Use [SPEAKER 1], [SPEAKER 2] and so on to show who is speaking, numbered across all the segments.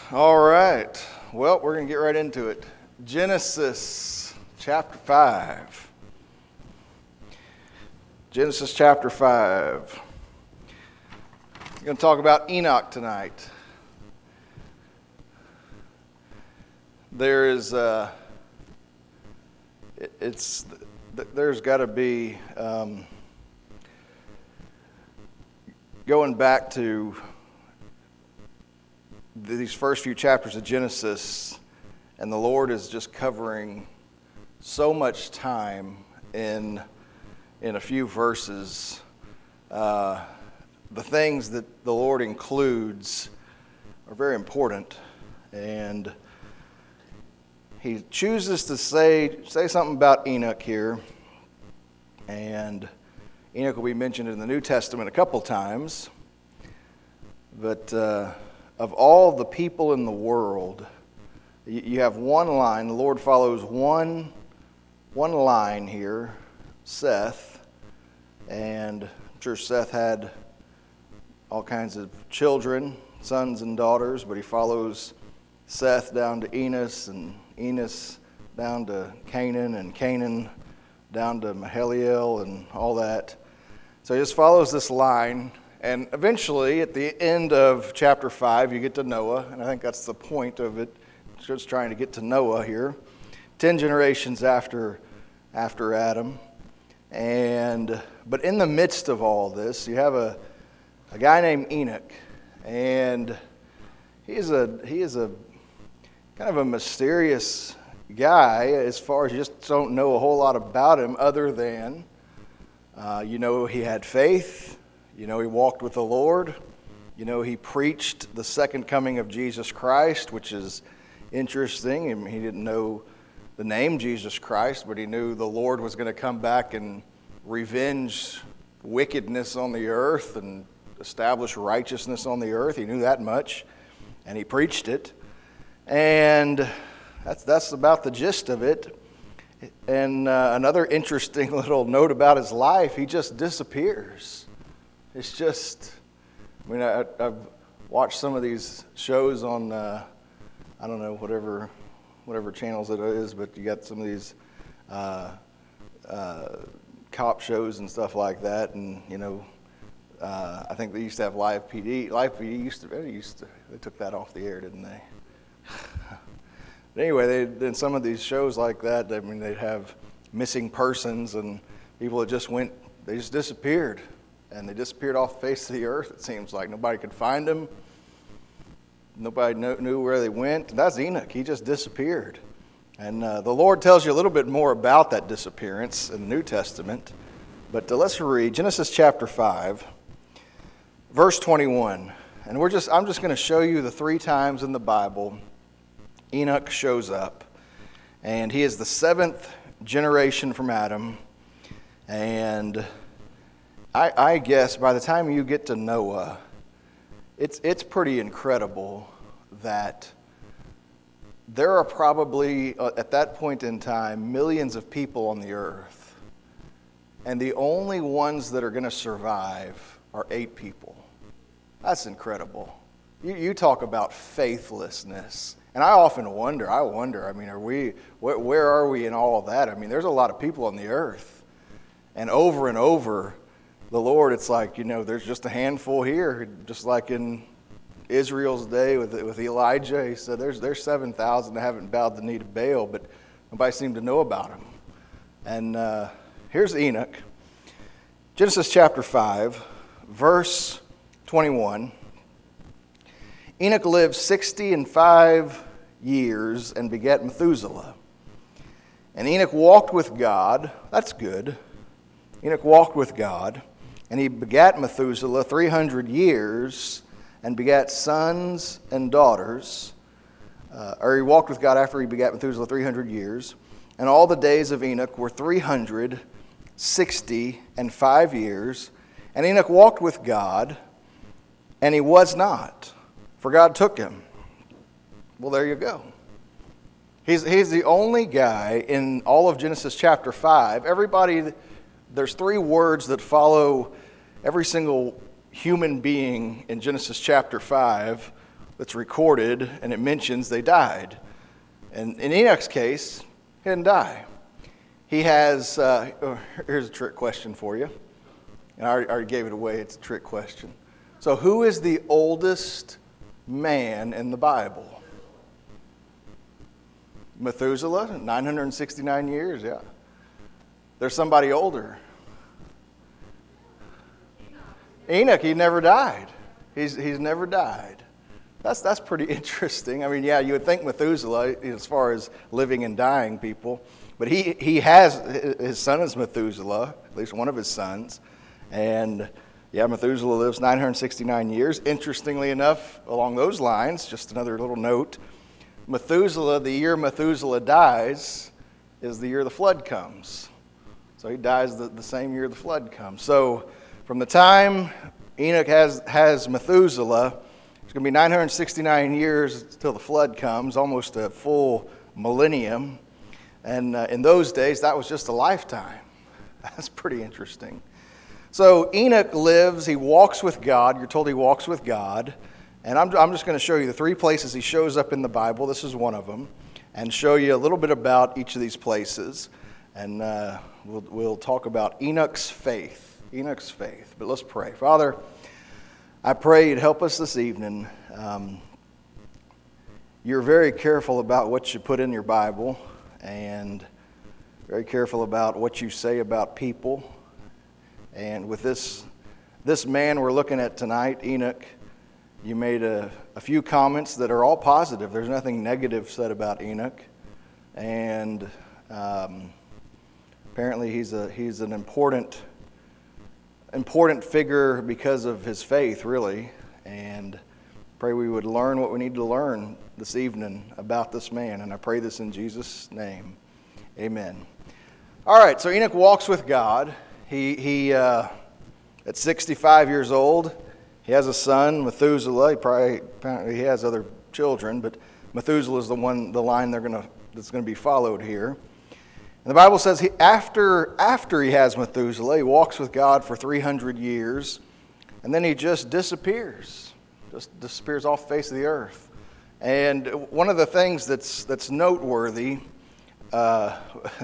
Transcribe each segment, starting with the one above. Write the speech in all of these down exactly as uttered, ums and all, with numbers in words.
[SPEAKER 1] All right. Well, we're going to get right into it. Genesis chapter five. Genesis chapter five. We're going to talk about Enoch tonight. There is, uh, it, it's, there's got to be, um, going back to these first few chapters of Genesis, and the Lord is just covering so much time in in a few verses. Uh, the things that the Lord includes are very important, and He chooses to say say something about Enoch here, and Enoch will be mentioned in the New Testament a couple times, but uh, of all the people in the world, you have one line. The Lord follows one, one line here, Seth, and I'm sure Seth had all kinds of children, sons and daughters, but he follows Seth down to Enos, and Enos down to Canaan, and Canaan down to Mahaliel, and all that. So he just follows this line. And eventually, at the end of chapter five, you get to Noah, and I think that's the point of it. It's just trying to get to Noah here. Ten generations after after Adam. And but in the midst of all this, you have a, a guy named Enoch. And he is a he is a kind of a mysterious guy as far as you just don't know a whole lot about him other than uh, you know he had faith. You know, he walked with the Lord. You know, he preached the second coming of Jesus Christ, which is interesting. I mean, he didn't know the name Jesus Christ, but he knew the Lord was going to come back and revenge wickedness on the earth and establish righteousness on the earth. He knew that much, and he preached it. And that's that's about the gist of it. And uh, another interesting little note about his life, he just disappears. It's just, I mean, I, I've watched some of these shows on, uh, I don't know, whatever whatever channels it is, but you got some of these uh, uh, cop shows and stuff like that, and, you know, uh, I think they used to have Live P D. Live P D used to, they used to, they took that off the air, didn't they? But anyway, they, in some of these shows like that, I mean, they'd have missing persons and people that just went, they just disappeared. And they disappeared off the face of the earth, it seems like. Nobody could find them. Nobody knew where they went. And that's Enoch. He just disappeared. And uh, the Lord tells you a little bit more about that disappearance in the New Testament. But uh, let's read Genesis chapter five, verse twenty-one. And we're just I'm just going to show you the three times in the Bible Enoch shows up. And he is the seventh generation from Adam. And I, I guess by the time you get to Noah, it's it's pretty incredible that there are probably, uh, at that point in time, millions of people on the earth. And the only ones that are going to survive are eight people. That's incredible. You, you talk about faithlessness. And I often wonder, I wonder, I mean, are we, where, where are we in all of that? I mean, there's a lot of people on the earth. And over and over, the Lord, it's like, you know, there's just a handful here, just like in Israel's day with with Elijah. He said, there's there's seven thousand that haven't bowed the knee to Baal, but nobody seemed to know about him. And uh, here's Enoch. Genesis chapter five, verse twenty-one. Enoch lived sixty and five years and begat Methuselah. And Enoch walked with God. That's good. Enoch walked with God. And he begat Methuselah three hundred years and begat sons and daughters. Uh, or he walked with God after he begat Methuselah three hundred years. And all the days of Enoch were three hundred sixty and five years. And Enoch walked with God, and he was not, for God took him. Well, there you go. He's, he's the only guy in all of Genesis chapter five. Everybody... There's three words that follow every single human being in Genesis chapter five. that's recorded, and it mentions they died. And in Enoch's case, he didn't die. He has, uh, oh, here's a trick question for you. And I already, I already gave it away, it's a trick question. So who is the oldest man in the Bible? Methuselah, nine hundred sixty-nine years, yeah. There's somebody older. Enoch, he never died. He's he's never died. That's that's pretty interesting. I mean, yeah, you would think Methuselah as far as living and dying people, but he he has his son is Methuselah, at least one of his sons, and yeah, Methuselah lives nine hundred sixty-nine years. Interestingly enough, along those lines, just another little note, Methuselah, the year Methuselah dies, is the year the flood comes. So he dies the, the same year the flood comes. So from the time Enoch has, has Methuselah, it's going to be nine hundred sixty-nine years until the flood comes, almost a full millennium. And uh, in those days, that was just a lifetime. That's pretty interesting. So Enoch lives, he walks with God. You're told he walks with God. And I'm, I'm just going to show you the three places he shows up in the Bible. This is one of them. And show you a little bit about each of these places. And uh, we'll, we'll talk about Enoch's faith. Enoch's faith. But let's pray. Father, I pray you'd help us this evening. Um, you're very careful about what you put in your Bible. And very careful about what you say about people. And with this this man we're looking at tonight, Enoch, you made a, a few comments that are all positive. There's nothing negative said about Enoch. And um, apparently he's a he's an important important figure because of his faith, really. And pray we would learn what we need to learn this evening about this man. And I pray this in Jesus' name. Amen. All right, so Enoch walks with God. He, he uh, at sixty-five years old, he has a son, Methuselah. He probably apparently he has other children, but Methuselah is the one, the line they're gonna that's going to be followed here. And the Bible says he after after he has Methuselah, he walks with God for three hundred years, and then he just disappears, just disappears off the face of the earth. And one of the things that's that's noteworthy. Uh,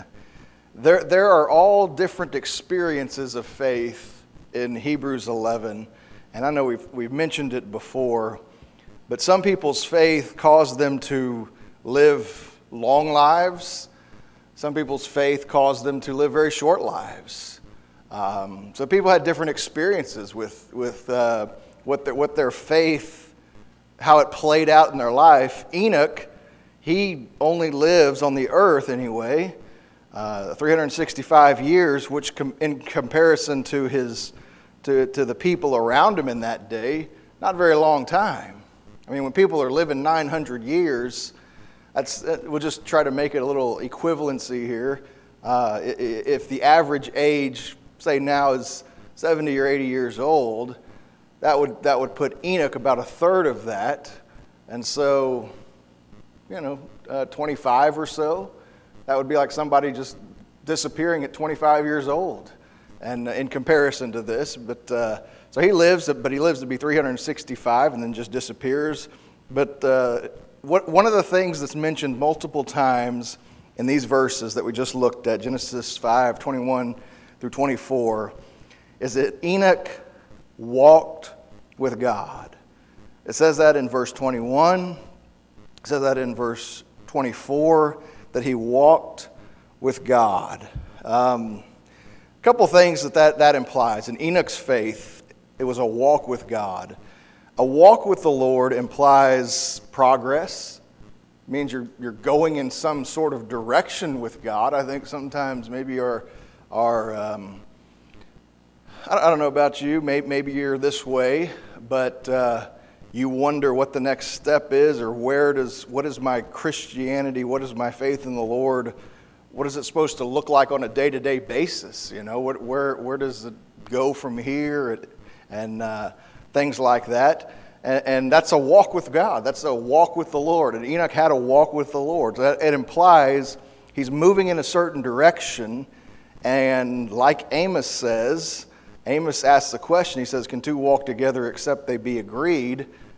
[SPEAKER 1] There, there are all different experiences of faith in Hebrews eleven, and I know we've we've mentioned it before, but some people's faith caused them to live long lives. Some people's faith caused them to live very short lives. Um, so people had different experiences with with uh, what their, what their faith, how it played out in their life. Enoch, he only lives on the earth anyway. Uh, three hundred sixty-five years, which com- in comparison to his to, to the people around him in that day, not a very long time. I mean, when people are living nine hundred years, that's that, we'll just try to make it a little equivalency here. Uh, if the average age, say now, is seventy or eighty years old, that would that would put Enoch about a third of that, and so, you know, uh, twenty-five or so. That would be like somebody just disappearing at twenty-five years old, and in comparison to this. But uh, so he lives, but he lives to be three hundred sixty-five, and then just disappears. But uh, what one of the things that's mentioned multiple times in these verses that we just looked at, Genesis five twenty-one through twenty-four, is that Enoch walked with God. It says that in verse twenty-one. It says that in verse twenty-four. That he walked with God. Um, a couple things that, that that implies. In Enoch's faith, it was a walk with God. A walk with the Lord implies progress. It means you're you're going in some sort of direction with God. I think sometimes maybe our our um, I don't know about you. Maybe maybe you're this way, but. Uh, You wonder what the next step is, or where does what is my Christianity, what is my faith in the Lord, what is it supposed to look like on a day-to-day basis? You know, what, where where does it go from here, and uh, things like that. And, and that's a walk with God. That's a walk with the Lord. And Enoch had a walk with the Lord. That, it implies he's moving in a certain direction, and like Amos says, Amos asks the question. He says, "Can two walk together except they be agreed?"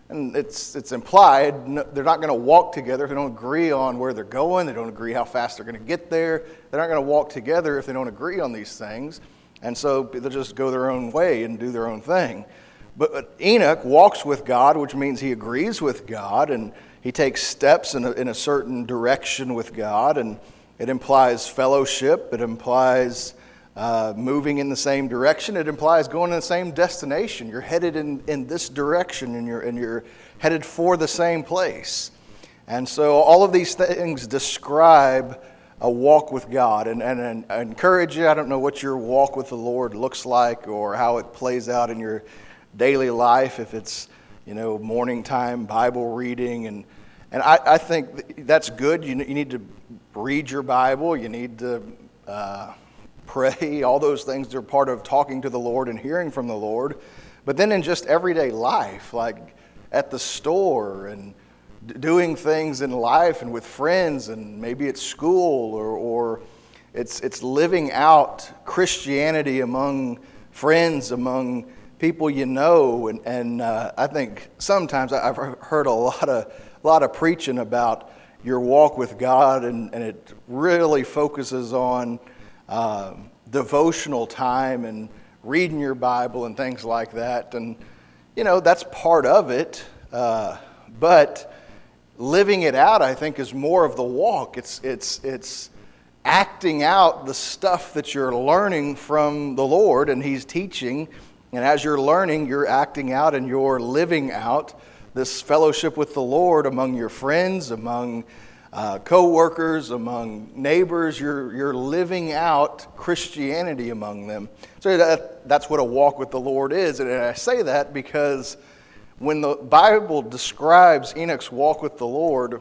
[SPEAKER 1] And it's it's implied no, they're not going to walk together if they don't agree on where they're going. They don't agree how fast they're going to get there. They're not going to walk together if they don't agree on these things. And so they'll just go their own way and do their own thing. But, but Enoch walks with God, which means he agrees with God, and he takes steps in a, in a certain direction with God. And it implies fellowship. It implies uh, moving in the same direction. It implies going in the same destination. You're headed in, in this direction, and you're, and you're headed for the same place. And so all of these things describe a walk with God. And, and, and I encourage you, I don't know what your walk with the Lord looks like or how it plays out in your daily life, if it's, you know, morning time Bible reading. And, and I, I think that's good. You, you need to read your Bible. You need to uh, pray. All those things are part of talking to the Lord and hearing from the Lord. But then in just everyday life, like at the store and doing things in life and with friends, and maybe it's school, or, or it's it's living out Christianity among friends, among people you know. And, and uh, I think sometimes I've heard a lot of a lot of preaching about your walk with God, and, and it really focuses on uh, devotional time and reading your Bible and things like that. And, you know, that's part of it, uh, but living it out, I think, is more of the walk. It's it's it's acting out the stuff that you're learning from the Lord, and He's teaching. And as you're learning, you're acting out and you're living out this fellowship with the Lord among your friends, among uh, co-workers, among neighbors. You're you're living out Christianity among them. So that, that's what a walk with the Lord is. And I say that because when the Bible describes Enoch's walk with the Lord,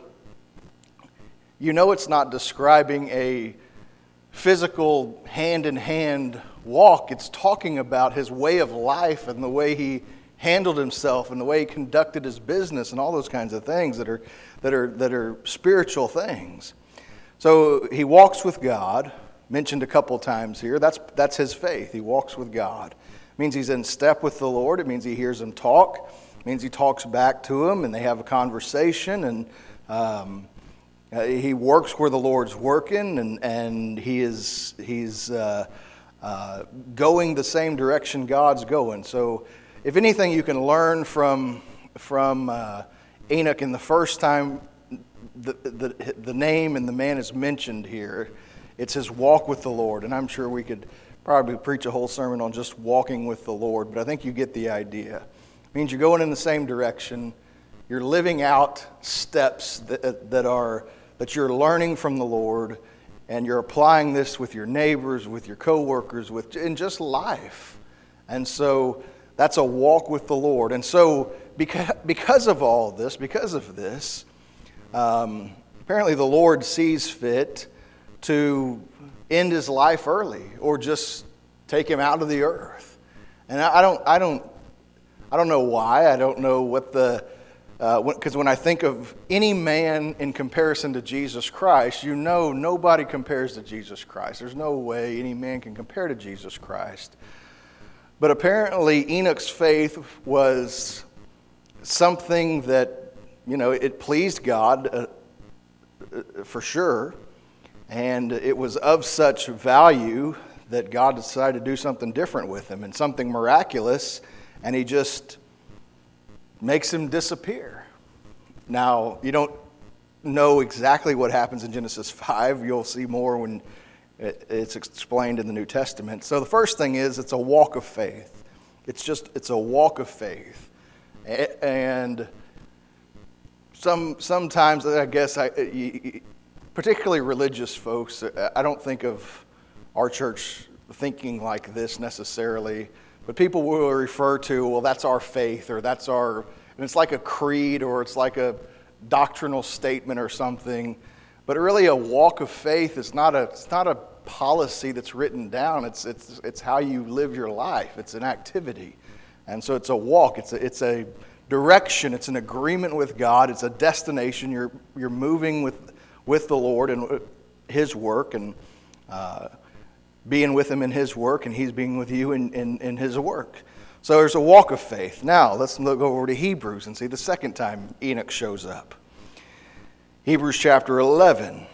[SPEAKER 1] you know it's not describing a physical hand-in-hand walk. It's talking about his way of life and the way he handled himself and the way he conducted his business and all those kinds of things that are that are that are spiritual things. So he walks with God, mentioned a couple times here. That's that's his faith. He walks with God. It means he's in step with the Lord. It means he hears him talk. It means he talks back to him and they have a conversation, and um, he works where the Lord's working, and, and he is he's uh, uh, going the same direction God's going. So if anything you can learn from from uh, Enoch in the first time the, the the name and the man is mentioned here, it's his walk with the Lord. And I'm sure we could probably preach a whole sermon on just walking with the Lord, but I think you get the idea. It means you're going in the same direction. You're living out steps that, that are that you're learning from the Lord, and you're applying this with your neighbors, with your coworkers, with in just life. And so that's a walk with the Lord. And so because because of all of this, because of this, um, apparently the Lord sees fit to end his life early, or just take him out of the earth. And I, I don't I don't. I don't know why. I don't know what the, because uh, when I think of any man in comparison to Jesus Christ, you know nobody compares to Jesus Christ. There's no way any man can compare to Jesus Christ. But apparently Enoch's faith was something that, you know, it pleased God uh, for sure. And it was of such value that God decided to do something different with him, and something miraculous. And he just makes him disappear. Now, you don't know exactly what happens in Genesis five. You'll see more when it's explained in the New Testament. So the first thing is, it's a walk of faith. It's just, it's a walk of faith. And some sometimes, I guess, I, particularly religious folks, I don't think of our church thinking like this necessarily. But people will refer to, well, that's our faith, or that's our, and it's like a creed, or it's like a doctrinal statement or something. But really, a walk of faith is not a, it's not a policy that's written down. It's it's it's how you live your life. It's an activity, and so it's a walk. It's a it's a direction. It's an agreement with God. It's a destination. You're you're moving with with the Lord and His work, and Uh, being with him in his work, and he's being with you in, in, in his work. So there's a walk of faith. Now, let's look over to Hebrews and see the second time Enoch shows up. Hebrews chapter eleven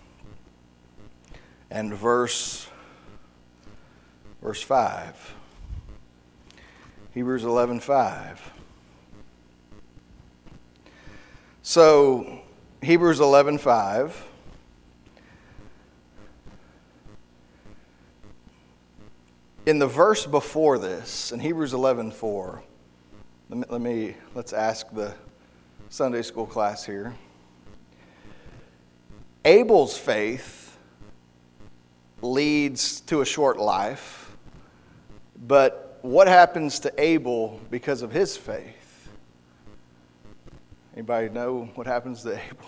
[SPEAKER 1] and verse, verse five. Hebrews eleven five. So, Hebrews eleven five. In the verse before this, in Hebrews eleven four, let me, let me let's ask the Sunday school class here. Abel's faith leads to a short life, but what happens to Abel because of his faith? Anybody know what happens to Abel?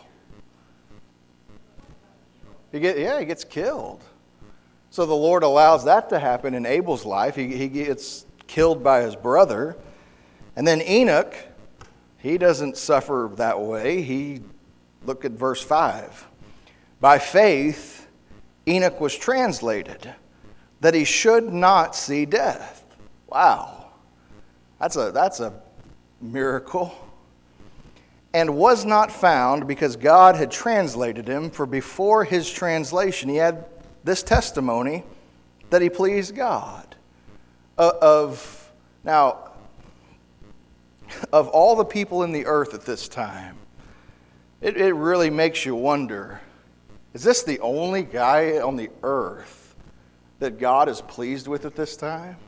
[SPEAKER 1] He get yeah, he gets killed. So the Lord allows that to happen in Abel's life. He, he gets killed by his brother. And then Enoch, he doesn't suffer that way. He, look at verse five. By faith, Enoch was translated, that he should not see death. Wow. That's a, that's a miracle. And was not found because God had translated him, for before his translation he had this testimony that he pleased God. Uh, of now, of all the people in the earth at this time, it, it really makes you wonder, is this the only guy on the earth that God is pleased with at this time?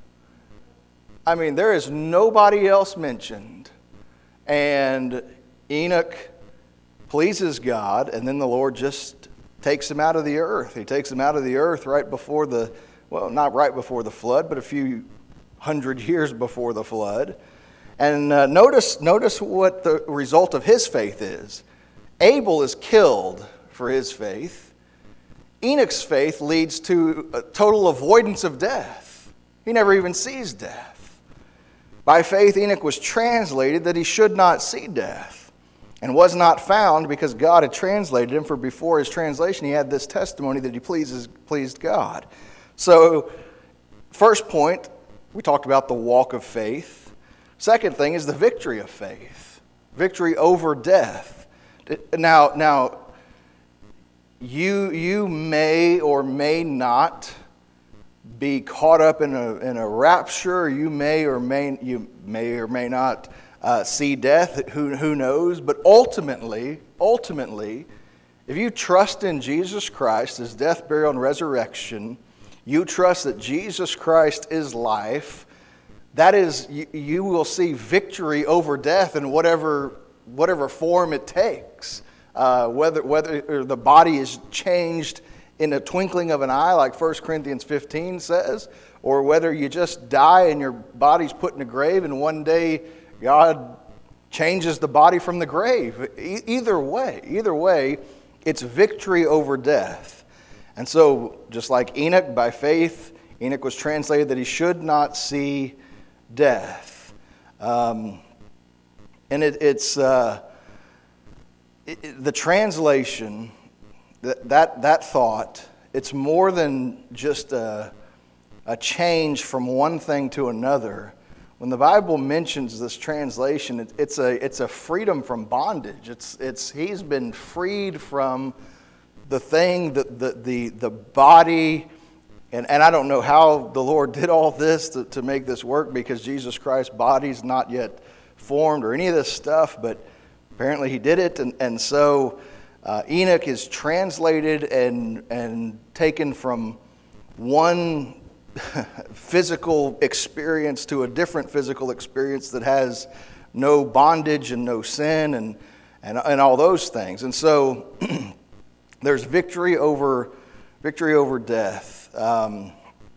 [SPEAKER 1] I mean, there is nobody else mentioned. And Enoch pleases God, and then the Lord just takes him out of the earth. He takes him out of the earth right before the, well, not right before the flood, but a few hundred years before the flood. And uh, notice, notice what the result of his faith is. Abel is killed for his faith. Enoch's faith leads to a total avoidance of death. He never even sees death. By faith, Enoch was translated that he should not see death, and was not found because God had translated him, for before his translation he had this testimony that he pleases, pleased God. So, first point, we talked about the walk of faith. Second thing is the victory of faith. Victory over death. Now, now you, you may or may not be caught up in a, in a rapture. You may or may, you may or may not Uh, see death, who, who knows, but ultimately, ultimately, if you trust in Jesus Christ, His death, burial, and resurrection, you trust that Jesus Christ is life, that is, you, you will see victory over death in whatever whatever form it takes. Uh, whether whether the body is changed in a twinkling of an eye, like First Corinthians fifteen says, or whether you just die and your body's put in a grave and one day God changes the body from the grave. E- either way, either way, it's victory over death. And so, just like Enoch, by faith, Enoch was translated that he should not see death. Um, and it, it's uh, it, it, the translation, that, that that thought, it's more than just a, a change from one thing to another. When the Bible mentions this translation, it, it's a it's a freedom from bondage. It's it's he's been freed from the thing, the the the, the body, and, and I don't know how the Lord did all this to, to make this work, because Jesus Christ's body's not yet formed or any of this stuff, but apparently he did it, and, and so uh, Enoch is translated and and taken from one physical experience to a different physical experience that has no bondage and no sin and and, and all those things. And so there's victory over victory over death. Um,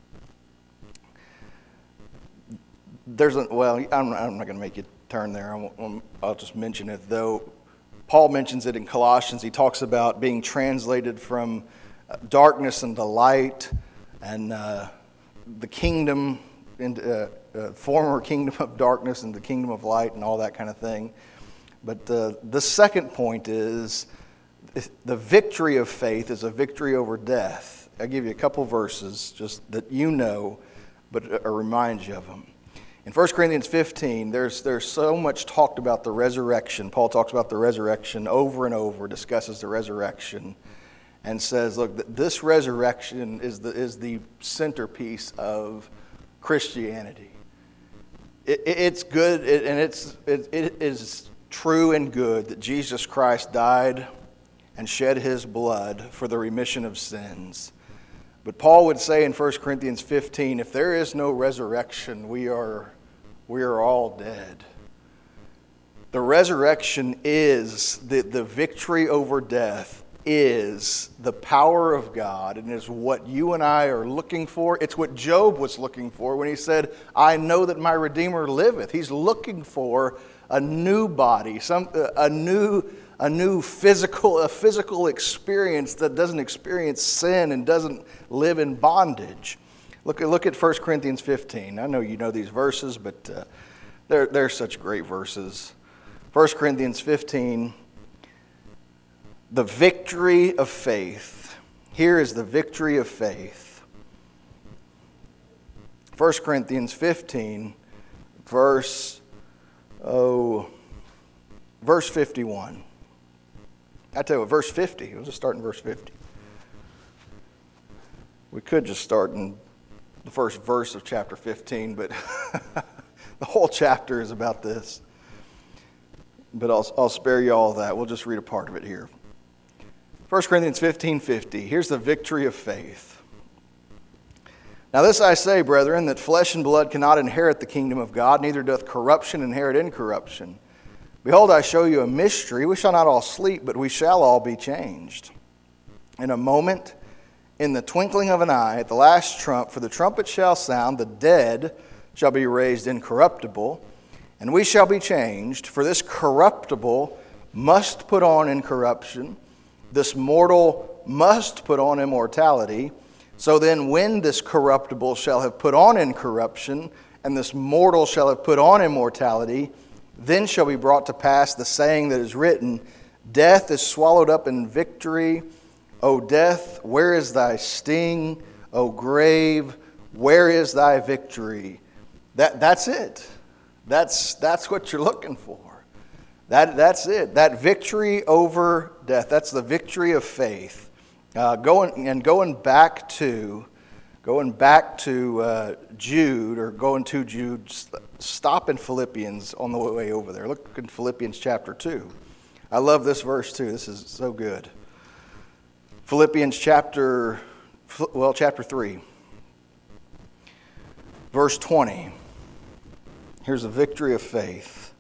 [SPEAKER 1] there's a, well, I'm, I'm not going to make you turn there. I'll, I'll just mention it though. Paul mentions it in Colossians. He talks about being translated from darkness into light, and uh, the kingdom, into, uh, uh, former kingdom of darkness and the kingdom of light and all that kind of thing. But uh, the second point is the victory of faith is a victory over death. I'll give you a couple verses just that you know, but uh, remind you of them. In First Corinthians fifteen, there's, there's so much talked about the resurrection. Paul talks about the resurrection over and over, discusses the resurrection, and says, look, this resurrection is the, is the centerpiece of Christianity. It, it, it's good, it, and it's, it, it is true and good that Jesus Christ died and shed his blood for the remission of sins. But Paul would say in First Corinthians fifteen, if there is no resurrection, we are, we are all dead. The resurrection is, the, the victory over death is the power of God, and is what you and I are looking for. It's what Job was looking for when he said, I know that my Redeemer liveth. He's looking for a new body, some a new a new physical a physical experience that doesn't experience sin and doesn't live in bondage. Look at look at First Corinthians fifteen. I know you know these verses, but uh, they're they're such great verses. First Corinthians fifteen. The victory of faith. Here is the victory of faith. First Corinthians fifteen, verse oh, verse fifty-one. I tell you what, verse fifty. We'll just start in verse fifty. We could just start in the first verse of chapter fifteen, but the whole chapter is about this. But I'll, I'll spare you all that. We'll just read a part of it here. First Corinthians fifteen fifty. Here's the victory of faith. Now this I say, brethren, that flesh and blood cannot inherit the kingdom of God, neither doth corruption inherit incorruption. Behold, I show you a mystery. We shall not all sleep, but we shall all be changed. In a moment, in the twinkling of an eye, at the last trump, for the trumpet shall sound, the dead shall be raised incorruptible, and we shall be changed. For this corruptible must put on incorruption, this mortal must put on immortality. So then when this corruptible shall have put on incorruption, and this mortal shall have put on immortality, then shall be brought to pass the saying that is written, death is swallowed up in victory. O death, where is thy sting? O grave, where is thy victory? That, that's it. That's, that's what you're looking for. That, that's it. That victory over death. That's the victory of faith. Uh, going and going back to, going back to uh, Jude, or going to Jude. Stop in Philippians on the way over there. Look in Philippians chapter two. I love this verse too. This is so good. Philippians chapter, well, chapter three, verse twenty. Here's the victory of faith.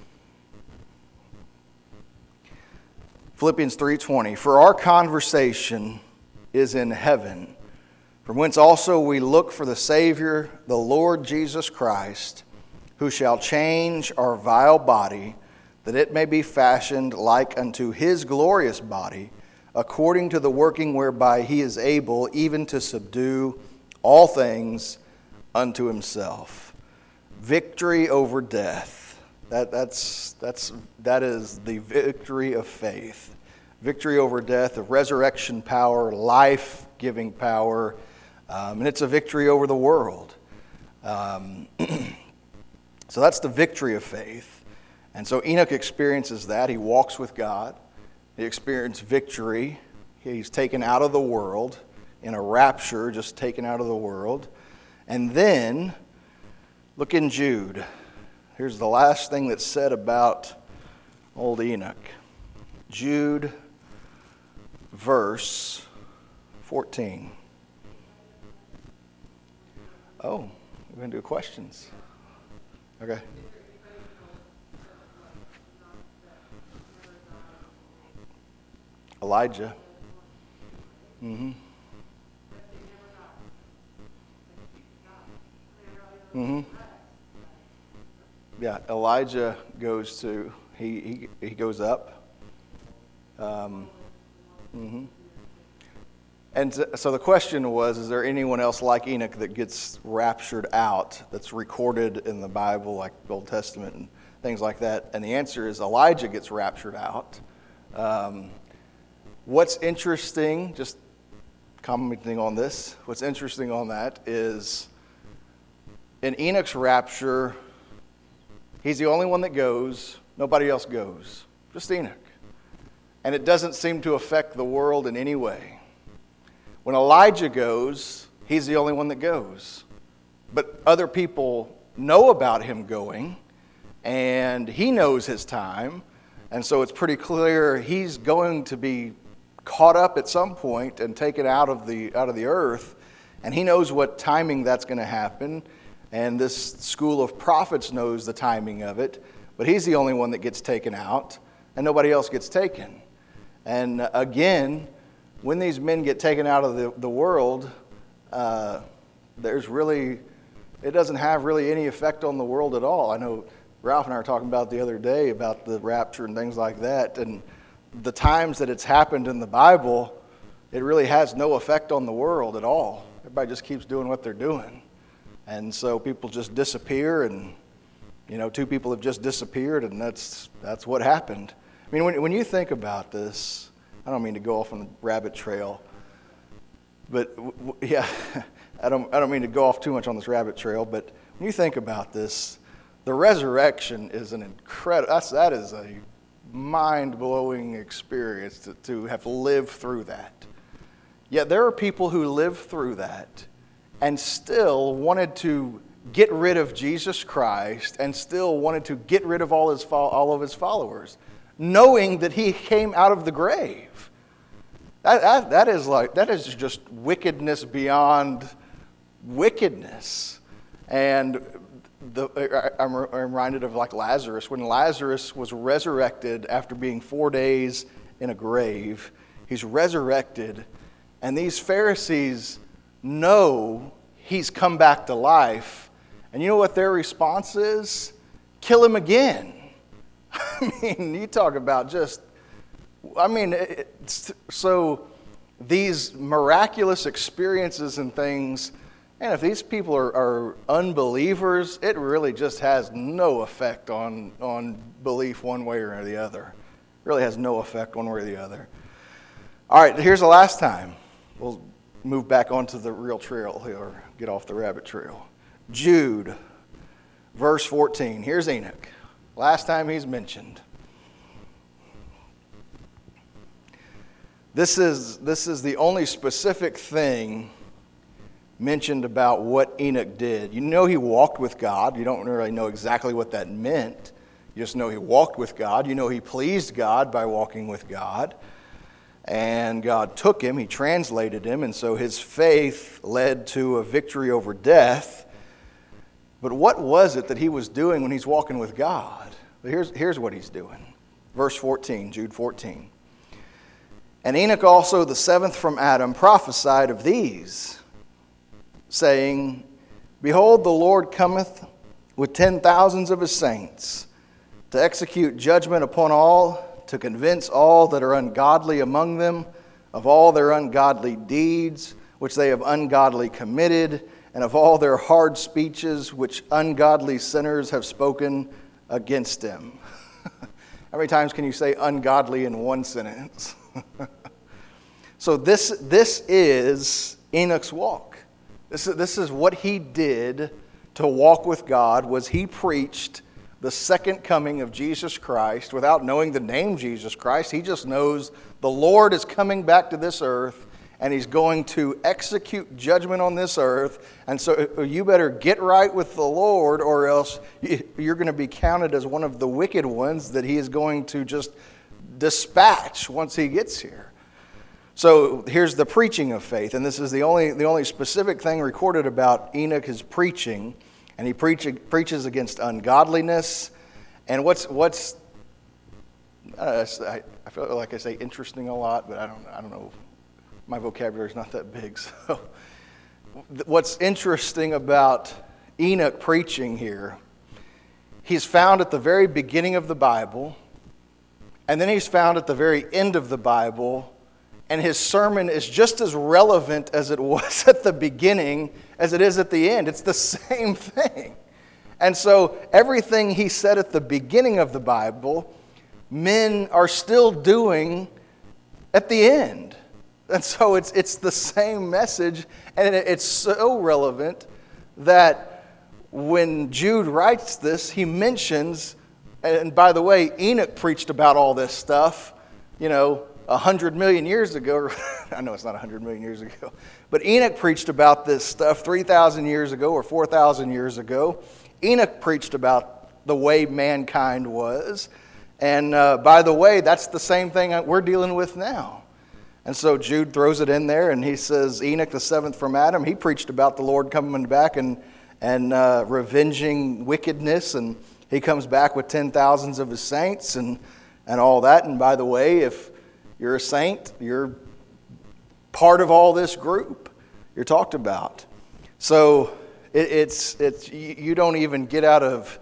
[SPEAKER 1] Philippians three twenty. For our conversation is in heaven, from whence also we look for the Savior, the Lord Jesus Christ, who shall change our vile body, that it may be fashioned like unto his glorious body, according to the working whereby he is able even to subdue all things unto himself. Victory over death. That, that's, that's, that is the victory of faith. Victory over death, of resurrection power, life-giving power, um, and it's a victory over the world. Um, so that's the victory of faith. And so Enoch experiences that. He walks with God. He experienced victory. He's taken out of the world in a rapture, just taken out of the world. And then, look in Jude. Here's the last thing that's said about old Enoch. Jude, verse fourteen. Oh, we're going to do questions. Okay. Elijah. Mm-hmm. Mm-hmm. Yeah, Elijah goes to, he he, he goes up. Um, mm-hmm. And so the question was, is there anyone else like Enoch that gets raptured out, that's recorded in the Bible, like the Old Testament and things like that? And the answer is Elijah gets raptured out. Um, what's interesting, just commenting on this, what's interesting on that is in Enoch's rapture, he's the only one that goes. Nobody else goes. Just Enoch. And it doesn't seem to affect the world in any way. When Elijah goes, he's the only one that goes. But other people know about him going, and he knows his time. And so it's pretty clear he's going to be caught up at some point and taken out of the out of the earth. And he knows what timing that's going to happen. And this school of prophets knows the timing of it. But he's the only one that gets taken out, and nobody else gets taken. And again, when these men get taken out of the, the world, uh, there's really, it doesn't have really any effect on the world at all. I know Ralph and I were talking about the other day about the rapture and things like that. And the times that it's happened in the Bible, it really has no effect on the world at all. Everybody just keeps doing what they're doing. And so people just disappear, and, you know, two people have just disappeared, and that's that's what happened. I mean, when, when you think about this, I don't mean to go off on the rabbit trail, but w- w- yeah, I don't I don't mean to go off too much on this rabbit trail, but when you think about this, the resurrection is an incredible, that's, that is a mind-blowing experience to, to have lived through that. Yet there are people who lived through that and still wanted to get rid of Jesus Christ and still wanted to get rid of all his all of his followers, knowing that he came out of the grave. That, that, that is like that is just wickedness beyond wickedness. And the, I'm reminded of like Lazarus. When Lazarus was resurrected after being four days in a grave, he's resurrected, and these Pharisees know he's come back to life. And you know what their response is? Kill him again. I mean, you talk about just, I mean, it's, so these miraculous experiences and things, and if these people are, are unbelievers, it really just has no effect on, on belief one way or the other. It really has no effect one way or the other. All right, here's the last time. We'll move back onto the real trail here, or get off the rabbit trail. Jude, verse fourteen. Here's Enoch. Last time he's mentioned. This is, this is the only specific thing mentioned about what Enoch did. You know he walked with God. You don't really know exactly what that meant. You just know he walked with God. You know he pleased God by walking with God. And God took him, he translated him, and so his faith led to a victory over death. But what was it that he was doing when he's walking with God? But here's, here's what he's doing. Verse fourteen, Jude fourteen. And Enoch also, the seventh from Adam, prophesied of these, saying, Behold, the Lord cometh with ten thousands of his saints, to execute judgment upon all, to convince all that are ungodly among them of all their ungodly deeds, which they have ungodly committed, and of all their hard speeches, which ungodly sinners have spoken against him. How many times can you say ungodly in one sentence? So this, this is Enoch's walk. This is, this is what he did to walk with God, was he preached the second coming of Jesus Christ without knowing the name Jesus Christ. He just knows the Lord is coming back to this earth, and he's going to execute judgment on this earth. And so you better get right with the Lord, or else you're going to be counted as one of the wicked ones that he is going to just dispatch once he gets here. So here's the preaching of faith, and this is the only the only specific thing recorded about Enoch is preaching. And he preach, preaches against ungodliness. And what's what's uh, I, I feel like I say interesting a lot, but I don't I don't know. My vocabulary is not that big. So what's interesting about Enoch preaching here, he's found at the very beginning of the Bible, and then he's found at the very end of the Bible, and his sermon is just as relevant as it was at the beginning as it is at the end. It's the same thing. And so everything he said at the beginning of the Bible, men are still doing at the end. And so it's it's the same message, and it's so relevant that when Jude writes this, he mentions, and by the way, Enoch preached about all this stuff, you know, a hundred million years ago. I know it's not a hundred million years ago, but Enoch preached about this stuff three thousand years ago or four thousand years ago. Enoch preached about the way mankind was. And uh, by the way, that's the same thing that we're dealing with now. And so Jude throws it in there, and he says, Enoch, the seventh from Adam, he preached about the Lord coming back and, and uh, revenging wickedness, and he comes back with ten thousands of his saints and, and all that. And by the way, if you're a saint, you're part of all this group you're talked about. So it, it's it's you don't even get out of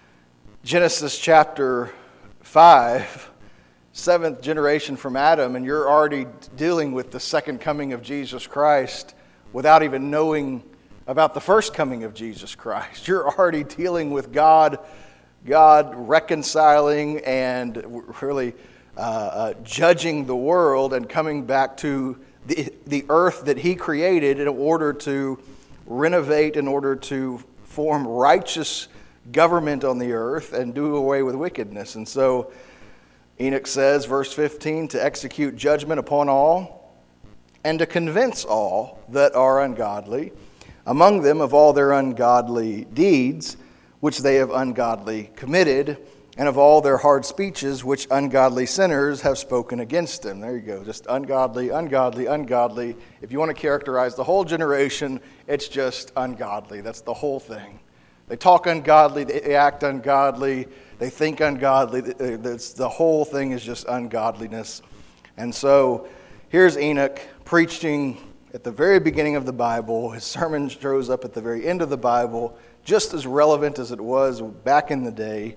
[SPEAKER 1] Genesis chapter five, seventh generation from Adam, and you're already dealing with the second coming of Jesus Christ without even knowing about the first coming of Jesus Christ. You're already dealing with God, God reconciling and really uh, uh, judging the world and coming back to the, the earth that He created in order to renovate, in order to form righteous government on the earth and do away with wickedness. And so Enoch says, verse fifteen, to execute judgment upon all and to convince all that are ungodly, among them of all their ungodly deeds, which they have ungodly committed, and of all their hard speeches, which ungodly sinners have spoken against them. There you go, just ungodly, ungodly, ungodly. If you want to characterize the whole generation, it's just ungodly. That's the whole thing. They talk ungodly, they act ungodly, they think ungodly. That's, the whole thing is just ungodliness. And so here's Enoch preaching at the very beginning of the Bible. His sermon shows up at the very end of the Bible, just as relevant as it was back in the day.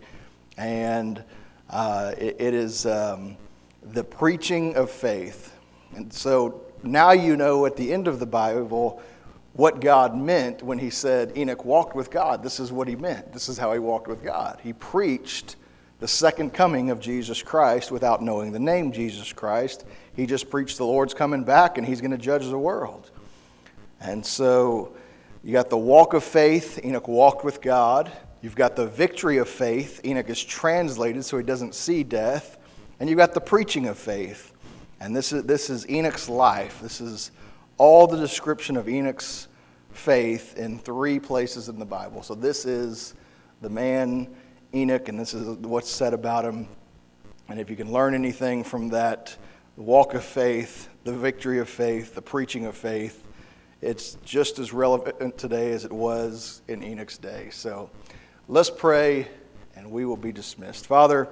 [SPEAKER 1] And uh, it, it is um, the preaching of faith. And so now you know at the end of the Bible what God meant when He said Enoch walked with God. This is what He meant. This is how he walked with God. He preached the second coming of Jesus Christ without knowing the name Jesus Christ. He just preached the Lord's coming back and He's going to judge the world. And so you got the walk of faith. Enoch walked with God. You've got the victory of faith. Enoch is translated so he doesn't see death. And you've got the preaching of faith. And this is this is Enoch's life. This is all the description of Enoch's faith in three places in the Bible. So this is the man Enoch, and this is what's said about him. And if you can learn anything from that, the walk of faith, the victory of faith, the preaching of faith, it's just as relevant today as it was in Enoch's day. So let's pray, and we will be dismissed. Father,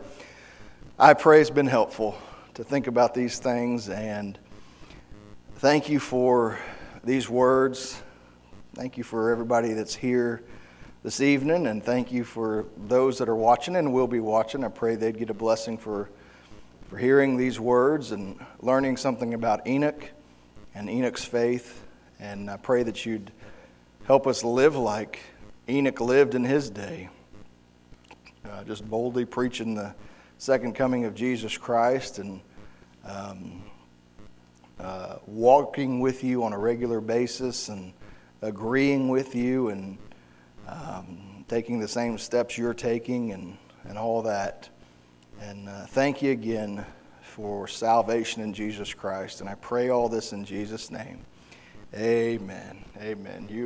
[SPEAKER 1] I pray it's been helpful to think about these things, and thank you for these words. Thank you for everybody that's here this evening, and thank you for those that are watching and will be watching. I pray they'd get a blessing for, for hearing these words and learning something about Enoch and Enoch's faith. And I pray that you'd help us live like Enoch lived in his day, uh, just boldly preaching the second coming of Jesus Christ and um, uh, walking with you on a regular basis and agreeing with you and um, taking the same steps you're taking and, and all that. And uh, thank you again for salvation in Jesus Christ. And I pray all this in Jesus' name. Amen. Amen. You